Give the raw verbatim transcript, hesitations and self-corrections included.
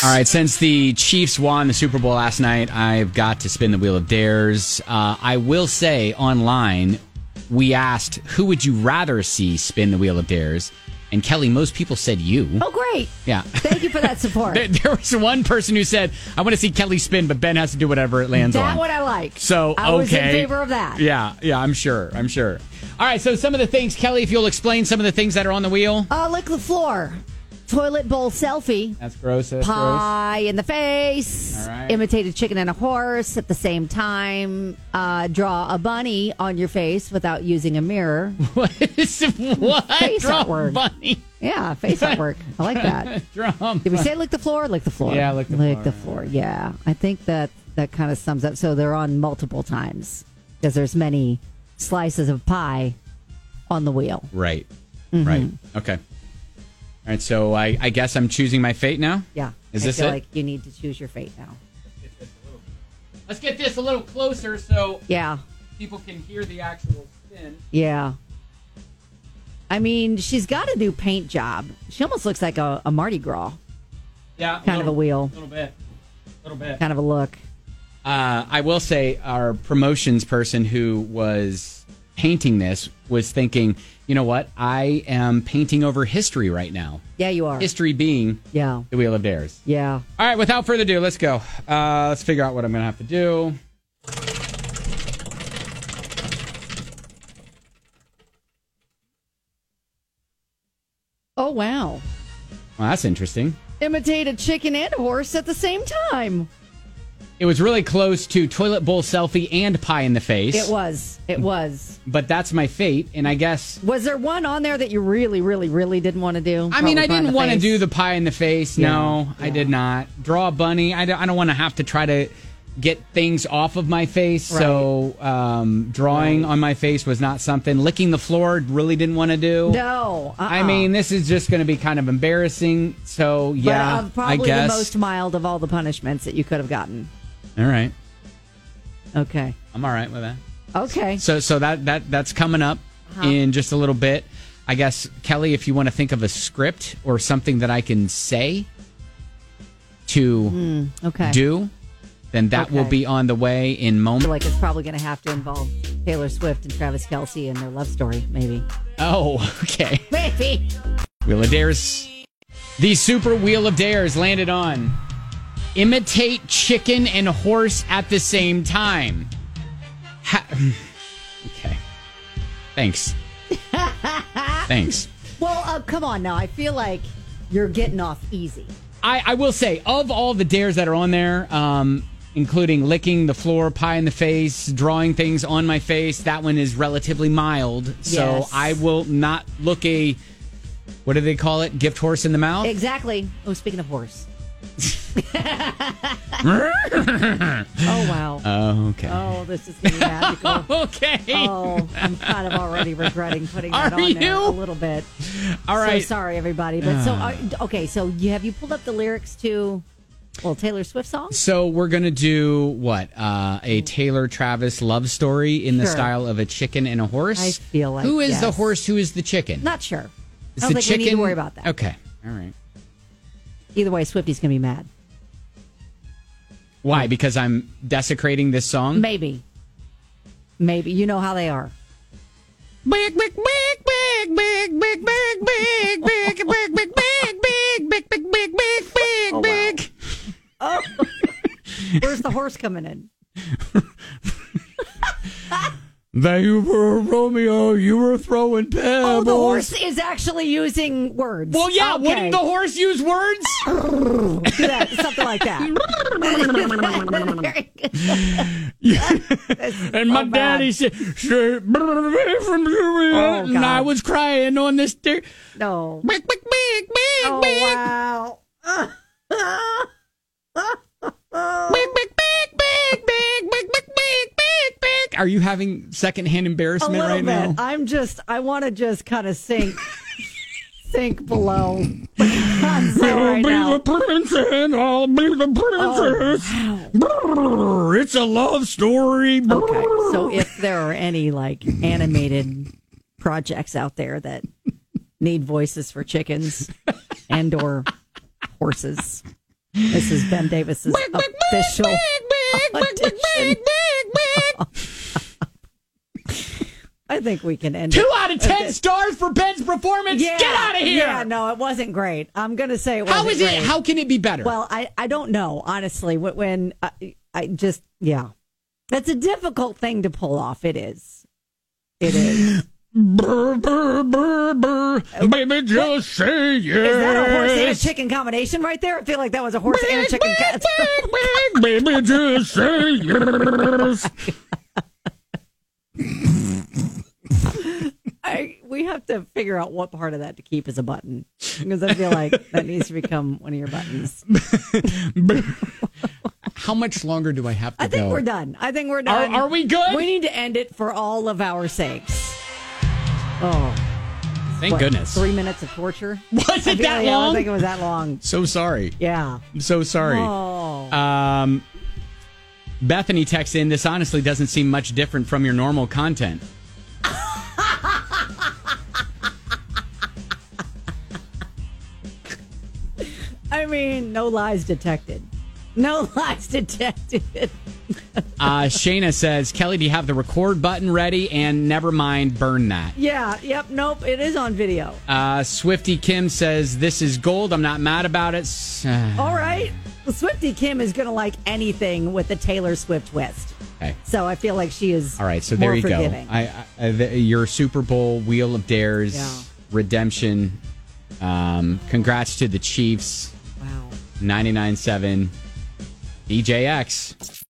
All right, since the Chiefs won the Super Bowl last night, I've got to spin the Wheel of Dares. Uh, I will say online, we asked, who would you rather see spin the Wheel of Dares? And Kelly, most people said you. Oh, great. Yeah. Thank you for that support. there, there was one person who said, I want to see Kelly spin, but Ben has to do whatever it lands that on. That's what I like. So, okay. I was in favor of that. Yeah, yeah, I'm sure. I'm sure. All right, so some of the things, Kelly, if you'll explain some of the things that are on the wheel. Uh, lick the floor. Toilet bowl selfie. That's gross. That's Pie gross. in the face. All right. Imitate a chicken and a horse at the same time. Uh, draw a bunny on your face without using a mirror. What is what? Face Draw artwork. Bunny. Yeah, face artwork. I like that. Draw Did we say lick the floor? Lick the floor. Yeah, lick the lick floor. the floor. Yeah, I think that that kind of sums up. So they're on multiple times because there's many slices of pie on the wheel. Right. Mm-hmm. Right. Okay. All right, so I, I guess I'm choosing my fate now? Yeah. Is I this feel it? like you need to choose your fate now. Let's get this a little closer so Yeah. people can hear the actual spin. Yeah. I mean, she's got a new paint job. She almost looks like a, a Mardi Gras. Yeah. Kind of a wheel. A little bit. A little bit. Kind of a look. Uh, I will say our promotions person who was painting this was thinking, you know what? I am painting over history right now. Yeah, you are. History being Yeah. the Wheel of Dares. Yeah. All right, without further ado, let's go. Uh, let's figure out what I'm going to have to do. Oh, wow. Well, that's interesting. Imitate a chicken and a horse at the same time. It was really close to toilet bowl selfie and pie in the face. It was. It was. But that's my fate, and I guess... Was there one on there that you really, really, really didn't want to do? I mean, I didn't want to face? do the pie in the face. Yeah, No, yeah. I did not. Draw a bunny. I don't, I don't want to have to try to get things off of my face. Right. So um, drawing Right. on my face was not something. Licking the floor really didn't want to do. No. Uh-uh. I mean, this is just going to be kind of embarrassing. So, yeah, but, uh, probably I guess. the most mild of all the punishments that you could have gotten. All right. Okay. I'm all right with that. Okay. So so that, that that's coming up Uh-huh. in just a little bit. I guess, Kelly, if you want to think of a script or something that I can say to Mm, okay. do, then that will Okay. be on the way in I feel moment. like it's probably going to have to involve Taylor Swift and Travis Kelce and their love story, maybe. Oh, okay. Maybe. Wheel of Dares. The Super Wheel of Dares landed on imitate chicken and horse at the same time. Ha- okay. Thanks. Thanks. Well, uh, come on now. I feel like you're getting off easy. I, I will say, of all the dares that are on there, um, including licking the floor, pie in the face, drawing things on my face, that one is relatively mild. So Yes. I will not look a, what do they call it? Gift horse in the mouth? Exactly. Oh, speaking of horse. Oh, wow. Oh, okay. Oh, this is going to be magical. Okay. Oh, I'm kind of already regretting putting that Are on there you? a little bit. All right. So sorry, everybody. But so, uh, okay, so you have you pulled up the lyrics to, well, Taylor Swift song? So we're going to do what? Uh, a Taylor Travis love story in the Sure. style of a chicken and a horse? I feel like, Who is the yes. horse? Who is the chicken? Not sure. Is I don't the think we need to chicken- worry about that. Okay. All right. Either way, Swifty's going to be mad. Why? Because I'm desecrating this song? Maybe. Maybe. You know how they are. Big, big, big, big, big, big, big, big, big, big, big, big, big, big, big, big, big, big, Oh, wow. big. Oh. Where's the horse coming in? They were Romeo, you were throwing pebbles. Oh, the horse is actually using words. Well, yeah, Okay. wouldn't the horse use words? Do that, something like that. And my so daddy bad. said, "Stay away from you," Oh, and I God. was crying on this stair. No. Big, big, big, big, Oh, big. wow. Big, big, big, big, big, big, big, big, big, big. Are you having secondhand A embarrassment little right bit. now? I'm just, I want to just kind of sink, sink below. I'm so right I'll be now. the prince and I'll be the princess. Oh, It's a love story. okay, so if there are any like animated projects out there that need voices for chickens and or horses, This is Ben Davis's official audition. I think we can end Two it. out of ten okay. stars for Ben's performance. Yeah, Get out of here. Yeah, no, it wasn't great. I'm going to say it wasn't How is great. it? How can it be better? Well, I, I don't know, honestly. When, when I, I just, yeah. That's a difficult thing to pull off. It is. It is. Brr, brr, brr, brr. Baby, just what? Say yes. Is that a horse and a chicken combination right there? I feel like that was a horse big, and a chicken. Big, big, big, baby, just say yes. I, we have to figure out what part of that to keep as a button, because I feel like that needs to become one of your buttons. How much longer do I have to I think go? we're done. I think we're done. Are, are we good? We need to end it for all of our sakes. Oh. Thank what, goodness. Three minutes of torture? Was it that like, long? I don't think it was that long. So sorry. Yeah. I'm so sorry. Oh. Um, Bethany texts in, this honestly doesn't seem much different from your normal content. I mean, no lies detected. No lies detected. uh, Shayna says, Kelly, do you have the record button ready? And never mind, burn that. Yeah, yep, nope, it is on video. Uh, Swifty Kim says, this is gold. I'm not mad about it. All right. Well, Swifty Kim is going to like anything with the Taylor Swift twist. Okay. So I feel like she is all right, so more there you forgiving. go. I, I, the, your Super Bowl Wheel of Dares yeah. redemption. Um, congrats to the Chiefs. Wow. ninety-nine point seven D J X.